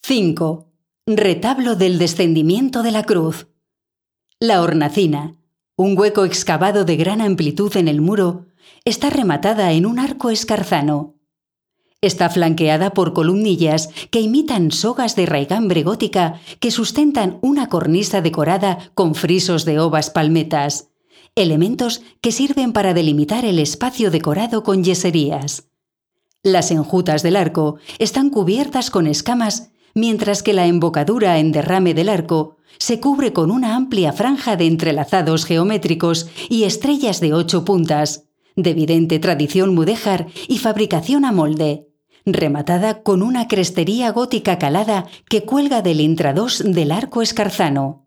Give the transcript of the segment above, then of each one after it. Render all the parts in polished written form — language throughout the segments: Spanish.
5. Retablo del descendimiento de la cruz. La hornacina, un hueco excavado de gran amplitud en el muro, está rematada en un arco escarzano. Está flanqueada por columnillas que imitan sogas de raigambre gótica que sustentan una cornisa decorada con frisos de ovas palmetas, elementos que sirven para delimitar el espacio decorado con yeserías. Las enjutas del arco están cubiertas con escamas, mientras que la embocadura en derrame del arco se cubre con una amplia franja de entrelazados geométricos y estrellas de 8 puntas, de evidente tradición mudéjar y fabricación a molde, rematada con una crestería gótica calada que cuelga del intradós del arco escarzano.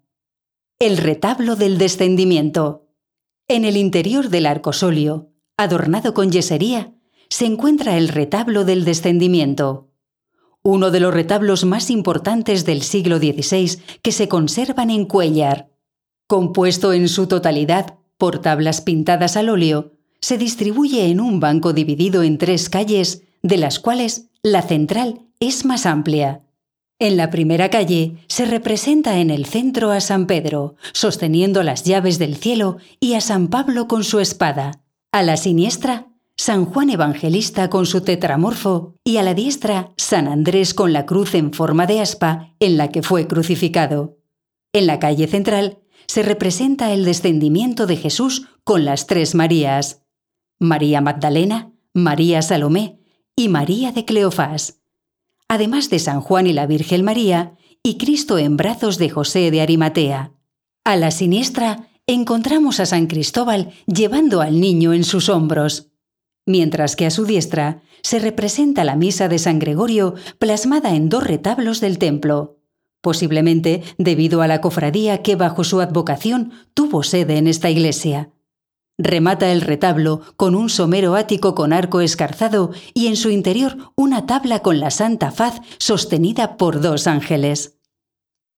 El retablo del descendimiento. En el interior del arcosolio, adornado con yesería, se encuentra el retablo del descendimiento, uno de los retablos más importantes del siglo XVI que se conservan en Cuéllar. Compuesto en su totalidad por tablas pintadas al óleo, se distribuye en un banco dividido en 3 calles, de las cuales la central es más amplia. En la primera calle se representa en el centro a San Pedro, sosteniendo las llaves del cielo, y a San Pablo con su espada. A la siniestra, San Juan Evangelista con su tetramorfo, y a la diestra, San Andrés con la cruz en forma de aspa en la que fue crucificado. En la calle central se representa el descendimiento de Jesús con las 3 Marías: María Magdalena, María Salomé y María de Cleofás, además de San Juan y la Virgen María y Cristo en brazos de José de Arimatea. A la siniestra encontramos a San Cristóbal llevando al niño en sus hombros, mientras que a su diestra se representa la misa de San Gregorio plasmada en 2 retablos del templo, posiblemente debido a la cofradía que bajo su advocación tuvo sede en esta iglesia. Remata el retablo con un somero ático con arco escarzado y en su interior una tabla con la Santa Faz sostenida por 2 ángeles.